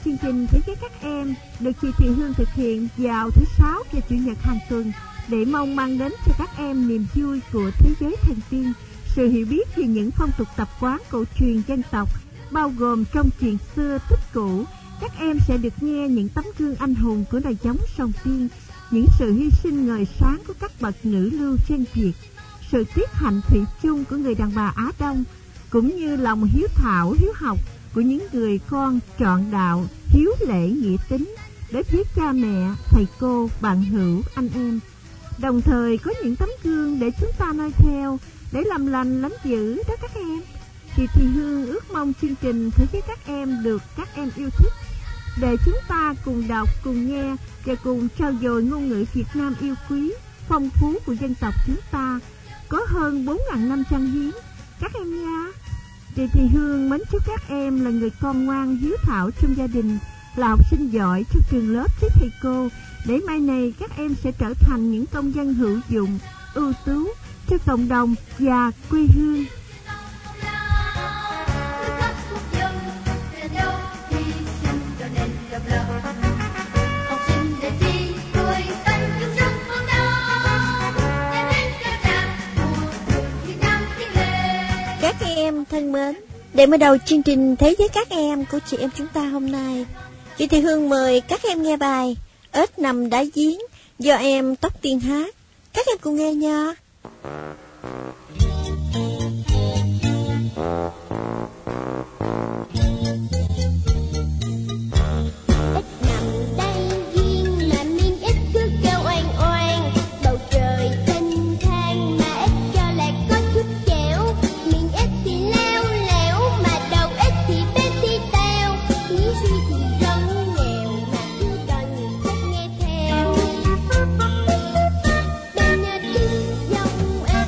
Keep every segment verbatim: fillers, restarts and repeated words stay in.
chương trình Thế giới các em được chị Thị Hương thực hiện vào thứ sáu và chủ nhật hàng tuần để mong mang đến cho các em niềm vui của thế giới thần tiên, sự hiểu biết về những phong tục tập quán cổ truyền dân tộc, bao gồm trong chuyện xưa tích cũ. Các em sẽ được nghe những tấm gương anh hùng của đời giống Sông Tiên, những sự hy sinh ngời sáng của các bậc nữ lưu chân Việt, sự tiết hạnh thủy chung của người đàn bà Á Đông, cũng như lòng hiếu thảo, hiếu học của những người con trọn đạo, hiếu lễ nghĩa tín đối với cha mẹ, thầy cô, bạn hữu, anh em. Đồng thời có những tấm gương để chúng ta noi theo, để làm lành lánh dữ đó các em. Chị Thị Hương ước mong chương trình Thế giới các em được các em yêu thích, để chúng ta cùng đọc, cùng nghe và cùng trao dồi ngôn ngữ Việt Nam yêu quý, phong phú của dân tộc chúng ta, có hơn bốn nghìn năm trăm hiến các em nha. Chị Thị Hương mến chúc các em là người con ngoan, hiếu thảo trong gia đình, là học sinh giỏi trong trường lớp với thầy cô, để mai này các em sẽ trở thành những công dân hữu dụng, ưu tú cho cộng đồng và quê hương. Các em thân mến, để mở đầu chương trình Thế giới các em của chị em chúng ta hôm nay, chị Thị Hương mời các em nghe bài Ếch nằm đáy giếng do em Tóc Tiên hát. Các em cùng nghe nha. Hãy subscribe cho kênh Ghiền Mì Gõ để không bỏ lỡ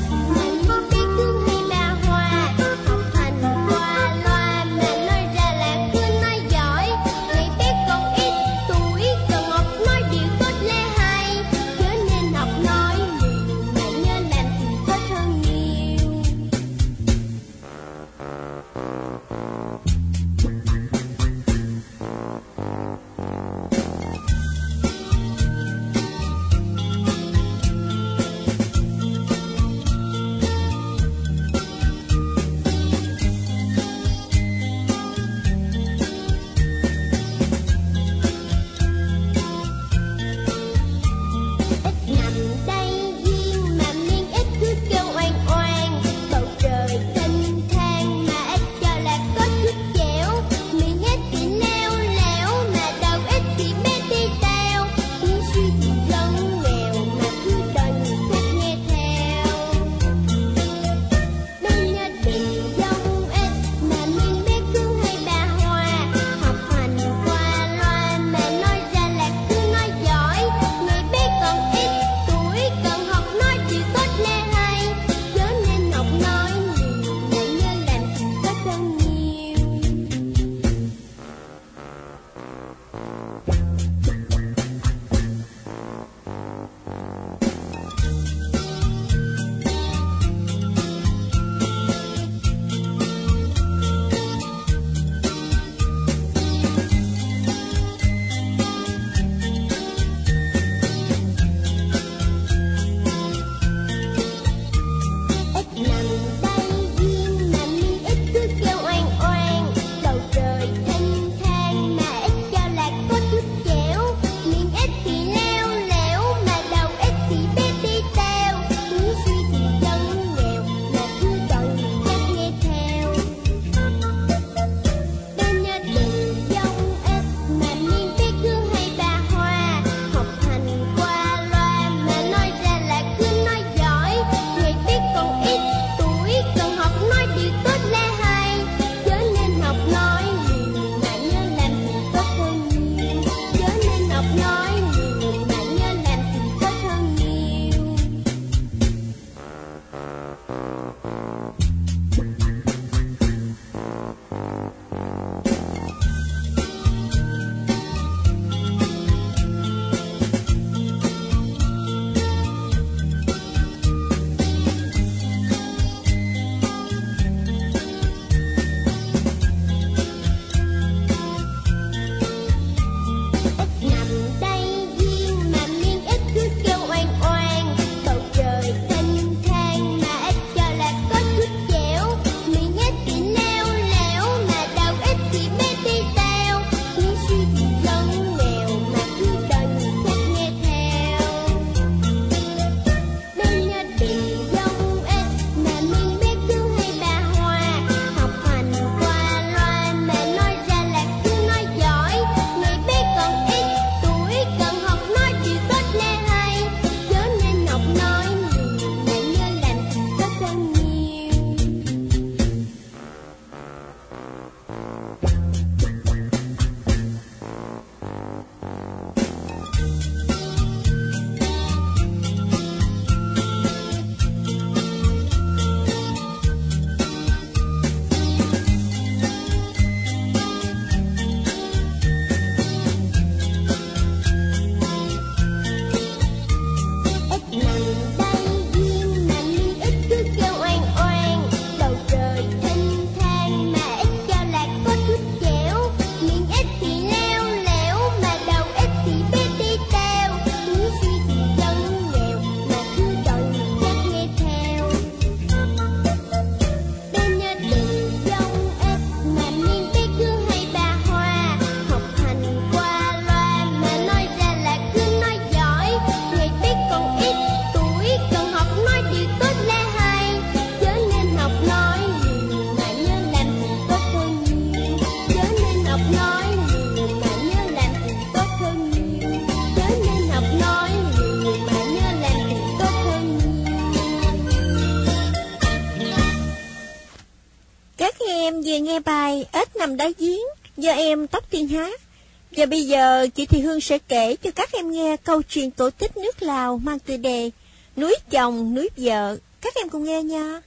vừa nghe bài Ếch Nằm Đáy Giếng do em Tóc Tiên hát. Và bây giờ chị Thị Hương sẽ kể cho các em nghe câu chuyện cổ tích nước Lào mang tựa đề Núi Chồng Núi Vợ. Các em cùng nghe nha.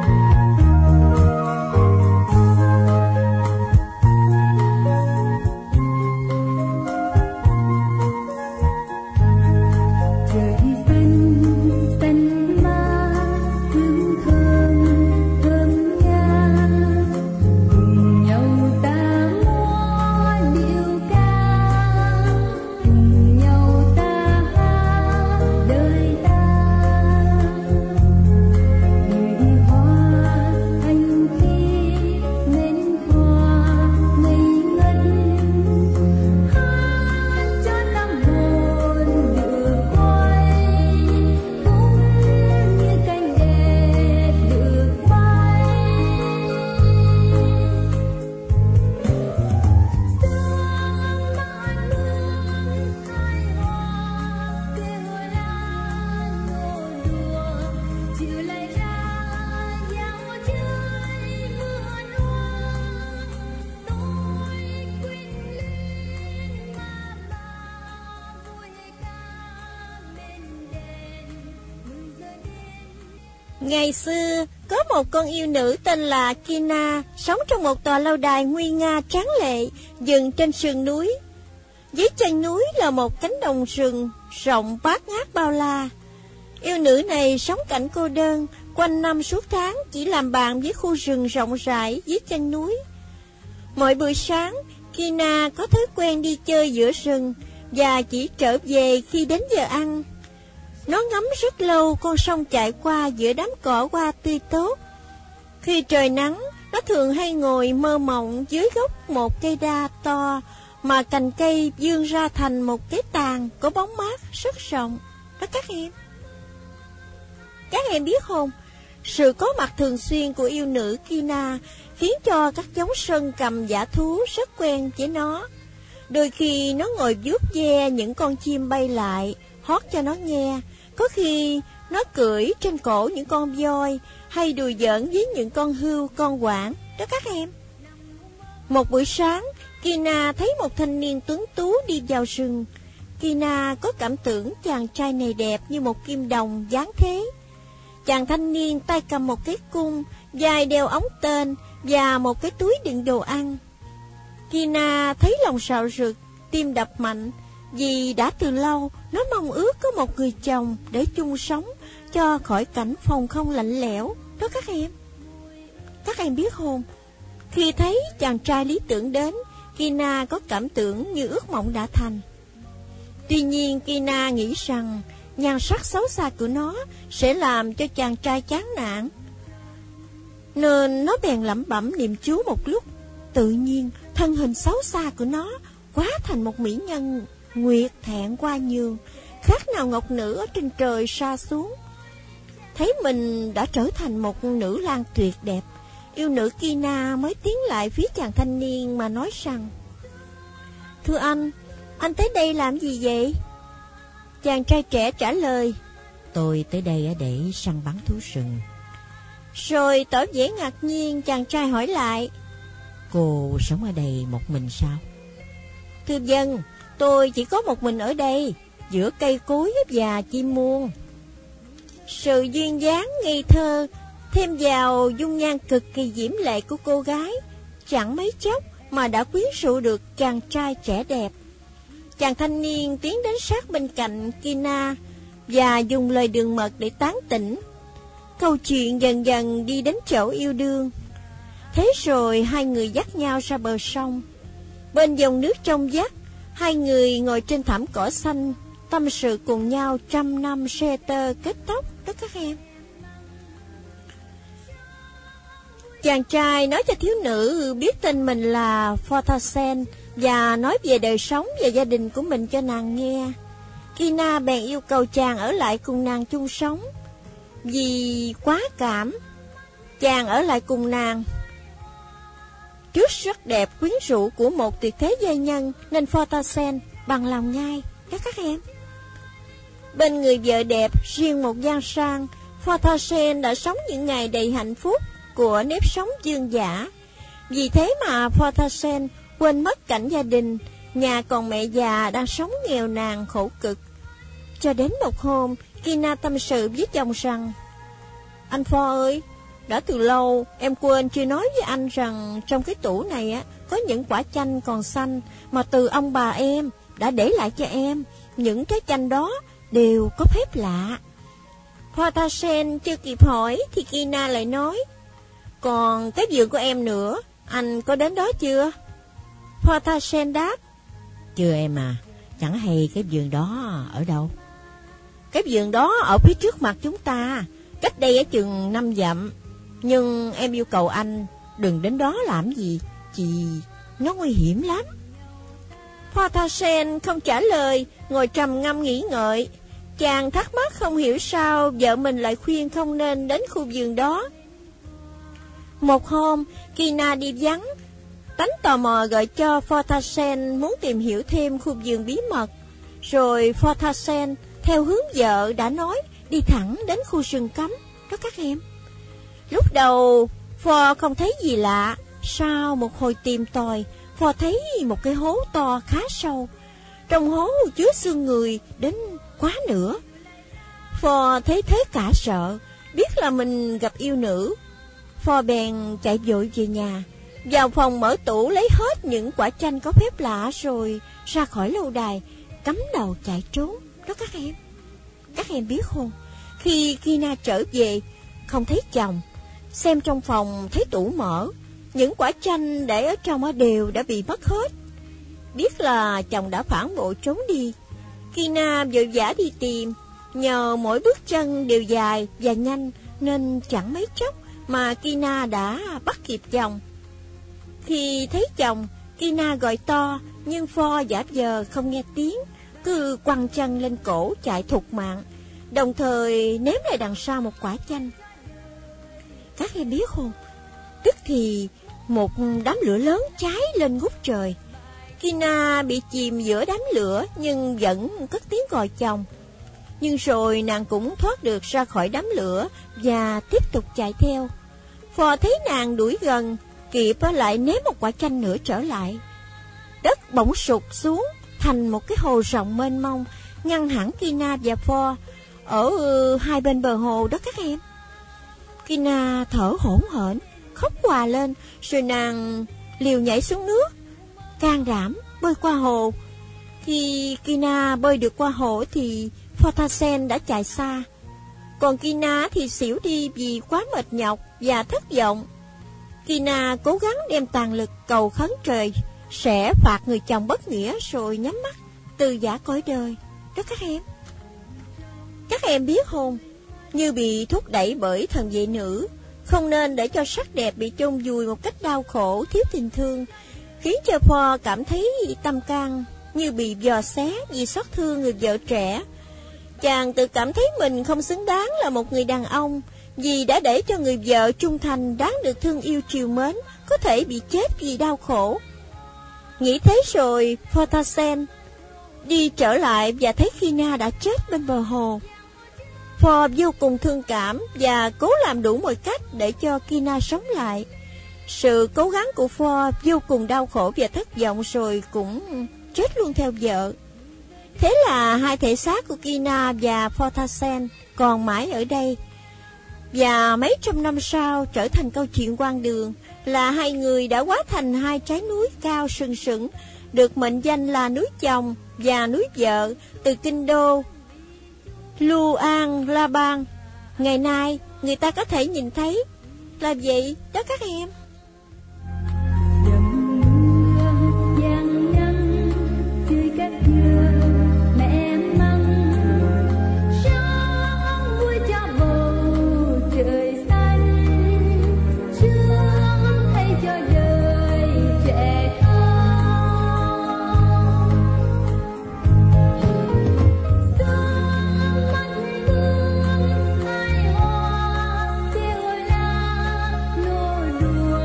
Ngày xưa, có một con yêu nữ tên là Kina, sống trong một tòa lâu đài nguy nga tráng lệ, dựng trên sườn núi. Dưới chân núi là một cánh đồng rừng rộng bát ngát bao la. Yêu nữ này sống cảnh cô đơn, quanh năm suốt tháng chỉ làm bạn với khu rừng rộng rãi dưới chân núi. Mỗi buổi sáng, Kina có thói quen đi chơi giữa rừng và chỉ trở về khi đến giờ ăn. Nó ngắm rất lâu con sông chạy qua giữa đám cỏ hoa tươi tốt. Khi trời nắng, nó thường hay ngồi mơ mộng dưới gốc một cây đa to mà cành cây vươn ra thành một cái tàn có bóng mát rất rộng. Đó các em. Các em biết không, sự có mặt thường xuyên của yêu nữ Kina khiến cho các giống sơn cầm dã thú rất quen với nó. Đôi khi nó ngồi vuốt ve những con chim bay lại, hót cho nó nghe. Có khi nó cưỡi trên cổ những con voi hay đùa giỡn với những con hươu, con quảng. Đó các em. Một buổi sáng, Kina thấy một thanh niên tuấn tú đi vào rừng. Kina có cảm tưởng chàng trai này đẹp như một kim đồng dáng thế. Chàng thanh niên tay cầm một cái cung, dài đeo ống tên và một cái túi đựng đồ ăn. Kina thấy lòng rạo rực, tim đập mạnh, vì đã từ lâu nó mong ước có một người chồng để chung sống cho khỏi cảnh phòng không lạnh lẽo. Đó các em. Các em biết không, khi thấy chàng trai lý tưởng đến, Kina có cảm tưởng như ước mộng đã thành. Tuy nhiên Kina nghĩ rằng nhan sắc xấu xa của nó sẽ làm cho chàng trai chán nản, nên nó bèn lẩm bẩm niệm chú một lúc. Tự nhiên thân hình xấu xa của nó hóa thành một mỹ nhân nguyệt thẹn qua nhường, khác nào ngọc nữ ở trên trời sa xuống. Thấy mình đã trở thành một nữ lang tuyệt đẹp, yêu nữ Kina mới tiến lại phía chàng thanh niên mà nói rằng: "Thưa anh, anh tới đây làm gì vậy?" Chàng trai trẻ trả lời: "Tôi tới đây để săn bắn thú rừng." Rồi tỏ vẻ ngạc nhiên, chàng trai hỏi lại: "Cô sống ở đây một mình sao?" "Thưa dân, tôi chỉ có một mình ở đây, giữa cây cối và chim muông." Sự duyên dáng ngây thơ thêm vào dung nhan cực kỳ diễm lệ của cô gái, chẳng mấy chốc mà đã quyến rũ được chàng trai trẻ đẹp. Chàng thanh niên tiến đến sát bên cạnh Kina và dùng lời đường mật để tán tỉnh. Câu chuyện dần dần đi đến chỗ yêu đương. Thế rồi hai người dắt nhau ra bờ sông. Bên dòng nước trong vắt, hai người ngồi trên thảm cỏ xanh, tâm sự cùng nhau trăm năm xe tơ kết tóc. Đó các em. Chàng trai nói cho thiếu nữ biết tên mình là Fortasen và nói về đời sống và gia đình của mình cho nàng nghe. Kina bèn yêu cầu chàng ở lại cùng nàng chung sống. Vì quá cảm, chàng ở lại cùng nàng. Trước rất đẹp quyến rũ của một tuyệt thế giai nhân nên Fortasen bằng lòng ngay. Đó các em. Bên người vợ đẹp riêng một gian sang, Fortasen đã sống những ngày đầy hạnh phúc của nếp sống dương dã. Vì thế mà Photasen quên mất cảnh gia đình, nhà còn mẹ già đang sống nghèo nàn khổ cực. Cho đến một hôm, Kina tâm sự với chồng rằng: Anh Pho ơi, đã từ lâu em quên chưa nói với anh rằng trong cái tủ này á có những quả chanh còn xanh mà từ ông bà em đã để lại cho em. Những trái chanh đó đều có phép lạ. Photasen chưa kịp hỏi thì Kina lại nói: Còn cái vườn của em nữa, anh có đến đó chưa? Photasen đáp: Chưa em à, chẳng hay cái vườn đó ở đâu. Cái vườn đó ở phía trước mặt chúng ta, cách đây ở chừng năm dặm. Nhưng em yêu cầu anh đừng đến đó làm gì, vì nó nguy hiểm lắm. Photasen không trả lời, ngồi trầm ngâm nghĩ ngợi. Chàng thắc mắc không hiểu sao vợ mình lại khuyên không nên đến khu vườn đó. Một hôm, Kina đi vắng, tánh tò mò gọi cho Photasen muốn tìm hiểu thêm khu vườn bí mật. Rồi Photasen theo hướng vợ đã nói đi thẳng đến khu rừng cấm đó các em. Lúc đầu Pho không thấy gì lạ. Sau một hồi tìm tòi, Pho thấy một cái hố to khá sâu. Trong hố chứa xương người đến quá nửa. Pho thấy thế cả sợ, biết là mình gặp yêu nữ. Pho bèn chạy vội về nhà, vào phòng mở tủ lấy hết những quả chanh có phép lạ, rồi ra khỏi lâu đài, cắm đầu chạy trốn đó các em. Các em biết không, khi Kina trở về không thấy chồng, xem trong phòng thấy tủ mở, những quả chanh để ở trong đều đã bị mất hết. Biết là chồng đã phản bội trốn đi, Kina vội vã đi tìm. Nhờ mỗi bước chân đều dài và nhanh nên chẳng mấy chốc mà Kina đã bắt kịp chồng. Khi thấy chồng, Kina gọi to, nhưng Pho giả vờ không nghe tiếng, cứ quăng chân lên cổ chạy thục mạng, đồng thời ném lại đằng sau một quả chanh. Các em biết không, tức thì một đám lửa lớn cháy lên ngút trời. Kina bị chìm giữa đám lửa nhưng vẫn cất tiếng gọi chồng. Nhưng rồi nàng cũng thoát được ra khỏi đám lửa và tiếp tục chạy theo. Phò thấy nàng đuổi gần, kịp lại ném một quả chanh nữa trở lại. Đất bỗng sụt xuống thành một cái hồ rộng mênh mông, ngăn hẳn Kina và Pho ở hai bên bờ hồ đó các em. Kina thở hổn hển, khóc òa lên, rồi nàng liều nhảy xuống nước, can đảm bơi qua hồ. Khi Kina bơi được qua hồ thì Photasen đã chạy xa, còn Kina thì xỉu đi vì quá mệt nhọc và thất vọng. Kina cố gắng đem toàn lực cầu khấn trời sẽ phạt người chồng bất nghĩa, rồi nhắm mắt từ giã cõi đời đó các em. Các em biết không, như bị thúc đẩy bởi thần vệ nữ, không nên để cho sắc đẹp bị chôn vùi một cách đau khổ, thiếu tình thương, khiến cho Pho cảm thấy tâm can như bị dò xé vì xót thương người vợ trẻ. Chàng tự cảm thấy mình không xứng đáng là một người đàn ông, vì đã để cho người vợ trung thành đáng được thương yêu trìu mến có thể bị chết vì đau khổ. Nghĩ thế rồi, Photasen đi trở lại và thấy Kina đã chết bên bờ hồ. Pho vô cùng thương cảm và cố làm đủ mọi cách để cho Kina sống lại. Sự cố gắng của Pho vô cùng đau khổ và thất vọng, rồi cũng chết luôn theo vợ. Thế là hai thể xác của Kina và Photasen còn mãi ở đây. Và mấy trăm năm sau trở thành câu chuyện hoang đường, là hai người đã hóa thành hai trái núi cao sừng sững, được mệnh danh là núi chồng và núi vợ, từ kinh đô Luang Prabang. Ngày nay người ta có thể nhìn thấy là vậy đó các em. Đùa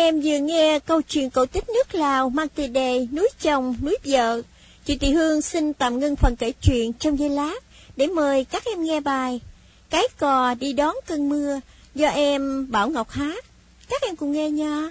em vừa nghe câu chuyện cổ tích nước Lào mang tựa đề Núi chồng, núi vợ. Chị Thị Hương xin tạm ngưng phần kể chuyện trong giây lát để mời các em nghe bài Cái cò đi đón cơn mưa do em Bảo Ngọc hát. Các em cùng nghe nha.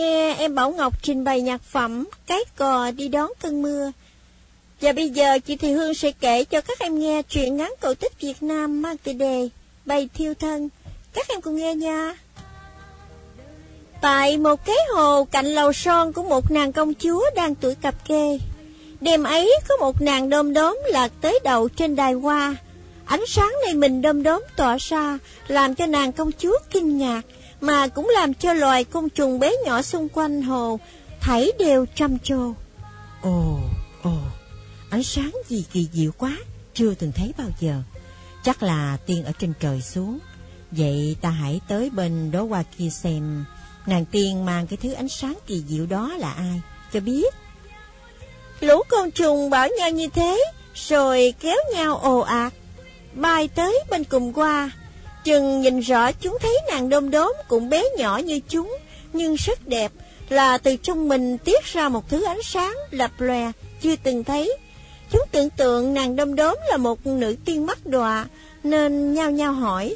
nghe em Bảo Ngọc trình bày nhạc phẩm Cái Cò Đi Đón Cơn Mưa. Và bây giờ chị Thị Hương sẽ kể cho các em nghe truyện ngắn cổ tích Việt Nam mang tựa đề Bầy Thiêu Thân. Các em cùng nghe nha. Tại một cái hồ cạnh lầu son của một nàng công chúa đang tuổi cập kê, đêm ấy có một nàng đom đóm lạc tới đầu trên đài hoa. Ánh sáng nơi mình đom đóm tỏa ra làm cho nàng công chúa kinh ngạc, mà cũng làm cho loài côn trùng bé nhỏ xung quanh hồ thảy đều trầm trồ. Ồ, ồ, ánh sáng gì kỳ diệu quá, chưa từng thấy bao giờ. Chắc là tiên ở trên trời xuống. Vậy ta hãy tới bên đó hoa kia xem nàng tiên mang cái thứ ánh sáng kỳ diệu đó là ai, cho biết. Lũ côn trùng bảo nhau như thế, rồi kéo nhau ồ ạt, bay tới bên cùng hoa. Chừng nhìn rõ chúng thấy nàng đom đóm cũng bé nhỏ như chúng, nhưng rất đẹp, là từ trong mình tiết ra một thứ ánh sáng lập lòe chưa từng thấy. Chúng tưởng tượng nàng đom đóm là một nữ tiên mắt đọa, nên nhao nhao hỏi: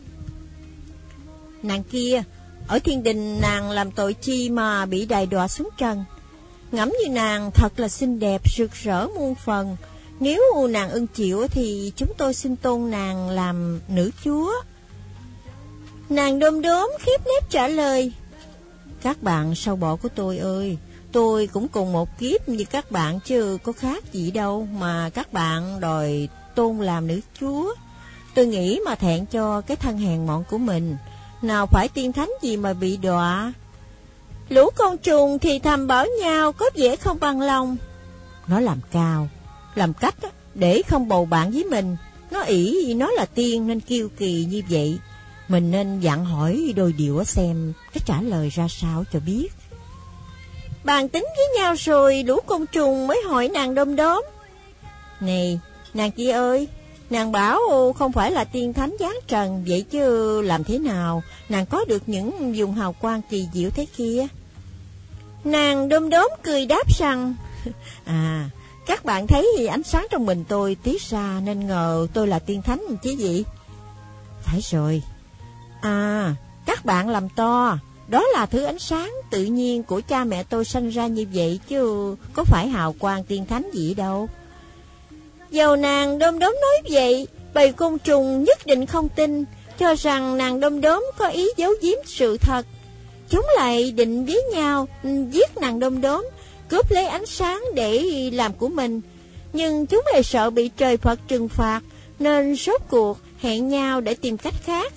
nàng kia, ở thiên đình nàng làm tội chi mà bị đày đọa xuống trần? Ngẫm như nàng thật là xinh đẹp, rực rỡ muôn phần. Nếu nàng ưng chịu thì chúng tôi xin tôn nàng làm nữ chúa. Nàng đom đóm khiếp nép trả lời: các bạn sâu bọ của tôi ơi, tôi cũng cùng một kiếp như các bạn chứ có khác gì đâu mà các bạn đòi tôn làm nữ chúa. Tôi nghĩ mà thẹn cho cái thân hèn mọn của mình, nào phải tiên thánh gì mà bị đọa. Lũ côn trùng thì thầm bảo nhau có vẻ không bằng lòng. Nó làm cao, làm cách để không bầu bạn với mình. Nó ỷ nó là tiên nên kiêu kỳ như vậy. Mình nên dặn hỏi đôi điều xem cái trả lời ra sao cho biết. Bàn tính với nhau rồi lũ côn trùng mới hỏi nàng đom đóm: này, nàng kia ơi, nàng bảo không phải là tiên thánh giáng trần, vậy chứ làm thế nào nàng có được những vùng hào quang kỳ diệu thế kia? Nàng đom đóm cười đáp rằng: à, các bạn thấy ánh sáng trong mình tôi tiết ra nên ngờ tôi là tiên thánh chứ gì? Phải rồi. À, các bạn làm to, đó là thứ ánh sáng tự nhiên của cha mẹ tôi sanh ra như vậy chứ có phải hào quang tiên thánh gì đâu. Dầu nàng đom đóm nói vậy, bầy côn trùng nhất định không tin, cho rằng nàng đom đóm có ý giấu giếm sự thật. Chúng lại định với nhau giết nàng đom đóm, cướp lấy ánh sáng để làm của mình. Nhưng chúng lại sợ bị trời Phật trừng phạt, nên rốt cuộc hẹn nhau để tìm cách khác.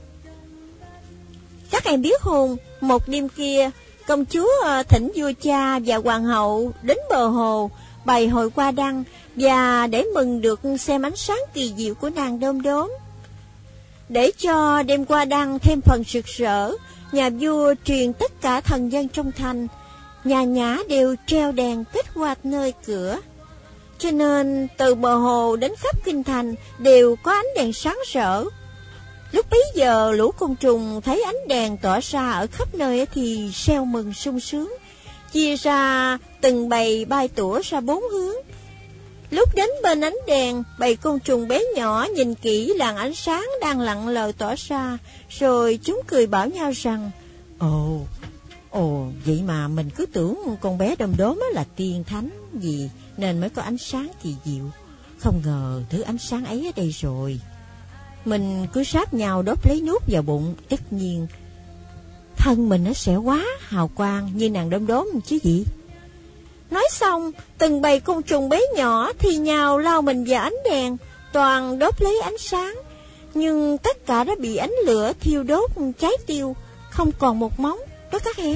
Các em biết không, một đêm kia, công chúa thỉnh vua cha và hoàng hậu đến bờ hồ bày hội hoa đăng, và để mừng được xem ánh sáng kỳ diệu của nàng đom đóm. Để cho đêm hoa đăng thêm phần rực rỡ, nhà vua truyền tất cả thần dân trong thành, nhà nhã đều treo đèn kết hoa nơi cửa. Cho nên từ bờ hồ đến khắp kinh thành đều có ánh đèn sáng rỡ. Lúc bấy giờ lũ côn trùng thấy ánh đèn tỏa ra ở khắp nơi thì reo mừng sung sướng, chia ra từng bầy bay tủa ra bốn hướng. Lúc đến bên ánh đèn, bầy côn trùng bé nhỏ nhìn kỹ làn ánh sáng đang lặng lờ tỏa ra, rồi chúng cười bảo nhau rằng: Ồ, ồ, vậy mà mình cứ tưởng con bé đom đóm là tiên thánh gì nên mới có ánh sáng kỳ diệu. Không ngờ thứ ánh sáng ấy ở đây rồi. Mình cứ sát nhau đốt lấy nuốt vào bụng, tất nhiên thân mình nó sẽ quá hào quang như nàng đom đóm chứ gì. Nói xong, từng bầy côn trùng bé nhỏ thì nhào lao mình vào ánh đèn, toàn đốt lấy ánh sáng. Nhưng tất cả đã bị ánh lửa thiêu đốt cháy tiêu, không còn một móng đó các em.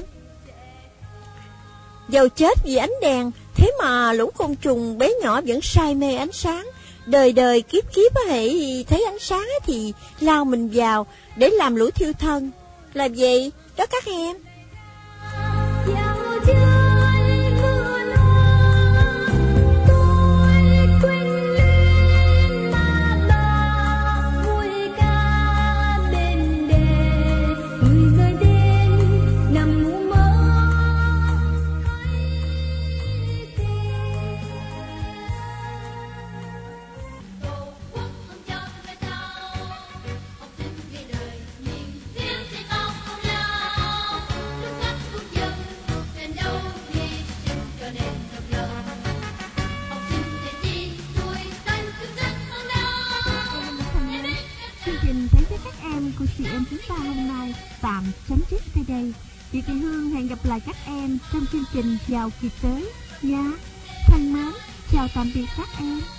Dầu chết vì ánh đèn, thế mà lũ côn trùng bé nhỏ vẫn say mê ánh sáng. Đời đời kiếp kiếp hệ thấy ánh sáng thì lao mình vào để làm lũ thiêu thân. Là vậy đó các em. Chị Thị Hương hẹn gặp lại các em trong chương trình vào kỳ tới nha. Thân mến, chào tạm biệt các em.